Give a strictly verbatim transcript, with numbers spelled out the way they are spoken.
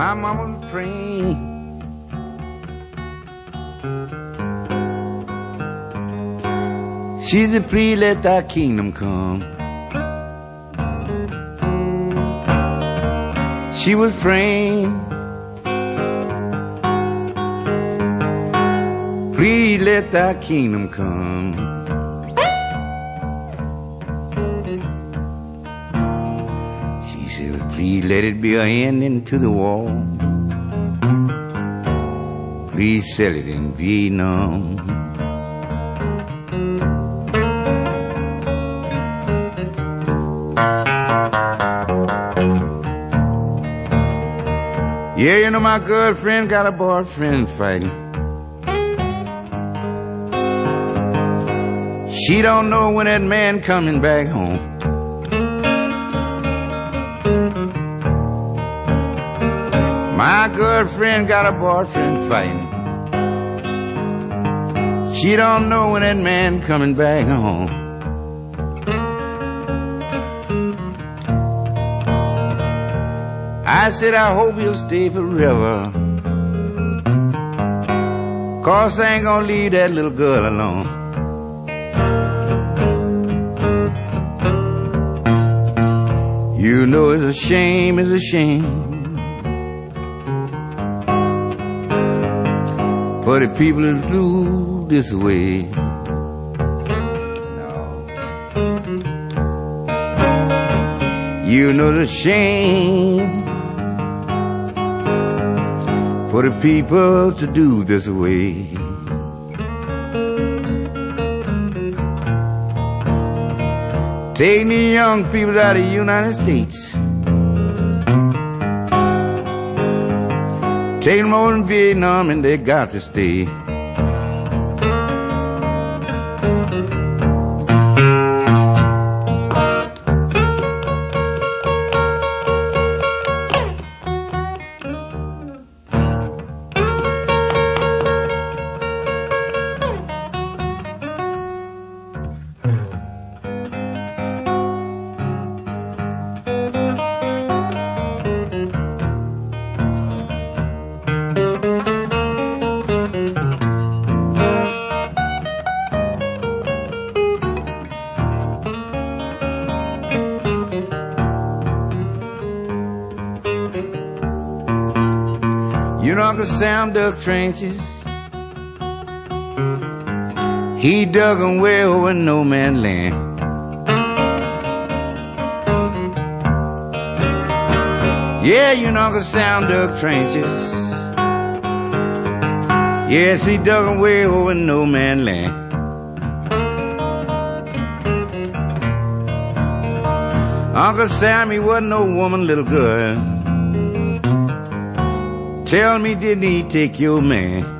My mama was praying. She said, please let thy kingdom come. She was praying. Please let thy kingdom come. She said, please let it be an ending to the war. Please sell it in Vietnam. Yeah, you know my girlfriend got a boyfriend fighting. She don't know when that man coming back home. My girlfriend got a boyfriend fighting. She don't know when that man coming back home. I said, I hope he'll stay forever, 'cause I ain't gonna leave that little girl alone. You know it's a shame, it's a shame for the people to do this way. No. You know the shame for the people to do this way. Take the young people out of the United States. Take them over in Vietnam and they got to stay. You know Uncle Sam dug trenches. He dug them way over no man's land. Yeah, you know Uncle Sam dug trenches. Yes, he dug them way over no man's land. Uncle Sam, he wasn't no woman, little girl. Tell me, didn't he take your man?